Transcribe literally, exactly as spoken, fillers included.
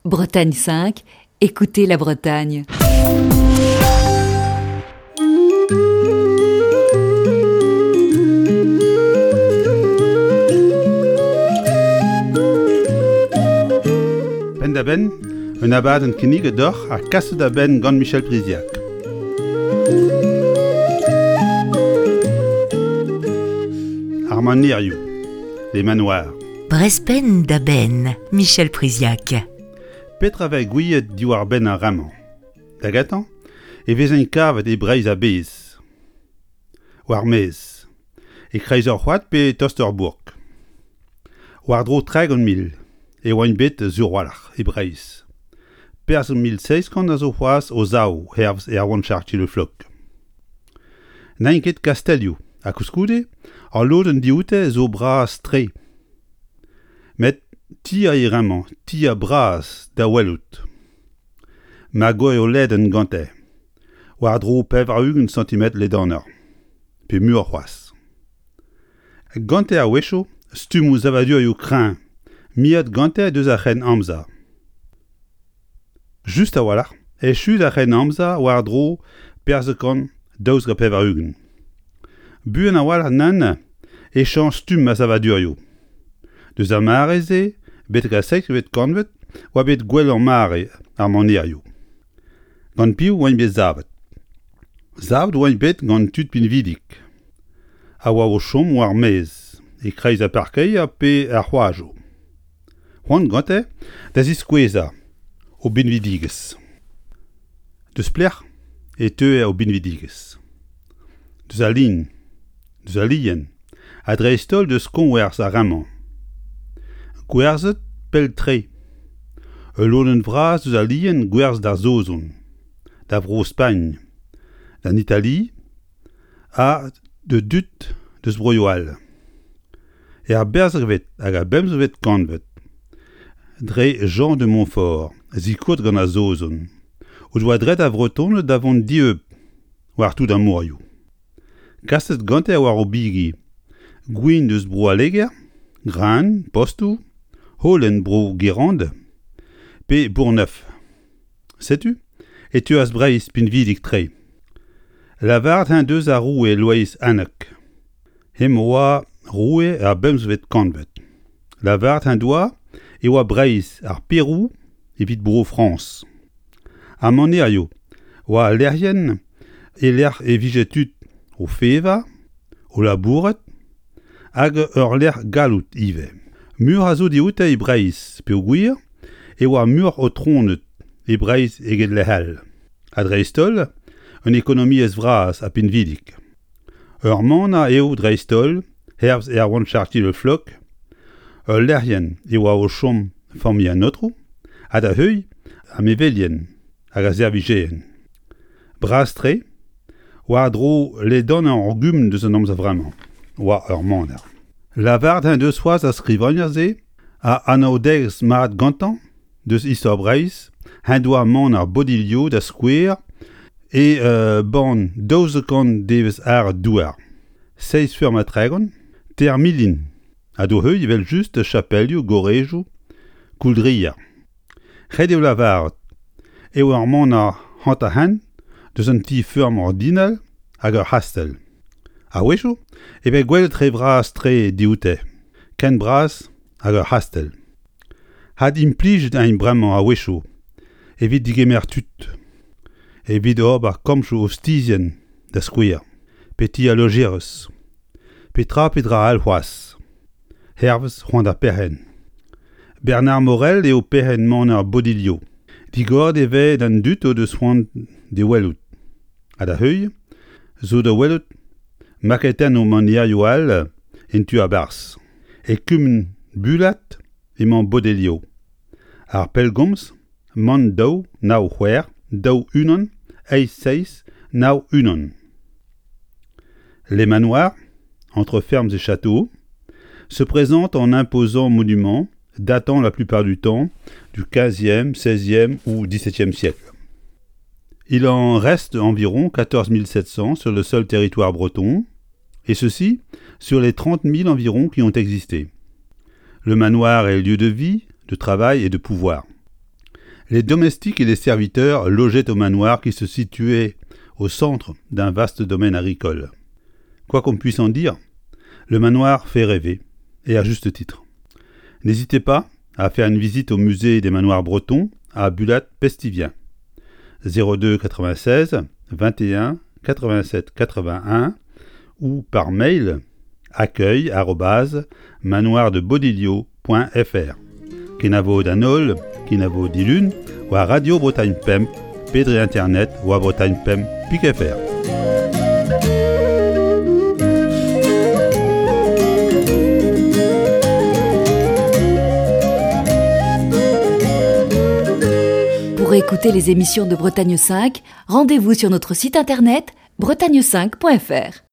Bretagne cinq, écoutez la Bretagne. Ben da ben, un abad en kinnig d'or a kasse da ben gant Michel Priziac. Armanieriou, les manoirs. Brespen da ben, Michel Priziac. Petra ve gouillet diwar ben a raman. Da gatan, e vez un kavet e breiz a bez. War mez. E kreizer c'hoat pe Tosterbourg. War dro treg an mil. E oan bet zur walach e breiz. Perz an mil seizkant a zo c'hoaz o zao hervz e ar wan charti le flok. Nain ket Castellio, a kouskoude, ar lod an dioute zo bras tre. Met ti a e raman, ti a bras da welout. Ma goe o led en gante. War dro pev a hugen centimet le danner. Pe mur c'hoaz. Gante a wecho, stum o zavadur yo krin. Miad gante deus a c'hen amza. Just a walach, e chud a c'hen amza war dro perzekant daouz ga pev a hugen. Buen a walach nan, e chan stum a zavadur yo. Deus a mare ze, bet ga seik vet kanvet, oa bet gwell an mare ar maner yo. Gant piv oan bet zavet. Zavet oan bet gant tud pin vidik. A oa o chom war mez, e kreiz a parkei a pe ar c'hoajo. Juan gante, da zis kweza, o binvidiges. Deus plec'h, e teue o binvidiges. Deus a lin, deus a lien, a dreistol deus konwerz a raman. Gwerzet pel tre. E lonen vraz deus a lien gwerz da zozon, da vro Spagne, d'an Italie, a de dut deus broioal. E ar berzrevet hag a bemzrevet kanvet, dre Jean de Montfort, zikout gant a zozon, o doa dret a vreton da vont dieup, war tout an mourioù. Kastet gante a war o bigi, gwin deus bro a leger, gran, postou, holen bro gerande, pe bourneuf. Setu, et tu as breiz pin vidik tre. La vart hein deus a roue loeiz anek. Hem oa roue ar bemzvet kanvet. La vart hein doa, e oa breiz ar Perou evit bro France. A maner yo, oa lerien e ler e vijetut o feva, o labouret, hag ur ler galout ive. Mur a zo dioute e breiz pe o gwir, e oa mur o tronet e breiz eget le hal. A dreistol, un ekonomi ez vras a pin vidik. Ur man a eo dreistol, hervz e ar wan charti le flok, ur lerien e oa o chom fammi a notrou, a da heuy a mevelien hag a zervigeen. Bras tre, oa dro le don an orgum deus an amza vraman, oa ur maner. La vard hein deus c'hoaz a skrivagner ze, a anaodez mat gantan, deus istor breiz, hein doa man ar bodilio da skouer, e uh, ban daouzekant devez ar douar. Seiz fur matregon, ter milin, a do heuy evel just chapelio gorejou, kouldriya. C'hed eo la vard, eo ar man ar hant a han, deus an ti firm ordinal hag ur hastel. A wecho, ebe gwelet re vras tre dioute, ken bras hag ur hastel. Had implij ein bremañ a wecho, evit digemer tut. Evit ober ar komchou o stizien da skouer, peti a logerus. Petra pedra al c'hoaz. Hervz c'hoant da perhen. Bernard Morel eo perhen man ar bodilio. Digord eve d'an dut o deus c'hoant de welout. A da heuy, zo da welout, maketen o manier yo al en tu a bars. E kumen bulat e man bodilio. Ar pelgomz, man daou nao c'hwer, daou unan, eiz seiz, nao unan. Les manoirs, entre fermes et châteaux, se présentent en imposants monuments datant la plupart du temps du quinzième, seizième ou dix-septième siècle. Il en reste environ quatorze mille sept cents sur le seul territoire breton, et ceci sur les trente mille environ qui ont existé. Le manoir est lieu de vie, de travail et de pouvoir. Les domestiques et les serviteurs logeaient au manoir qui se situait au centre d'un vaste domaine agricole. Quoi qu'on puisse en dire, le manoir fait rêver, et à juste titre. N'hésitez pas à faire une visite au musée des manoirs bretons à Bulat-Pestivien. zéro deux quatre-vingt-seize vingt et un quatre-vingt-sept quatre-vingt-un ou par mail accueil arobase manoir de bodilio point f r. Kenavo danol, Kenavo dilune, ou à Radio Bretagne Pem, Pédré Internet ou à Bretagne Pem, pic F R. Pour écouter les émissions de Bretagne cinq, rendez-vous sur notre site internet bretagne cinq point f r.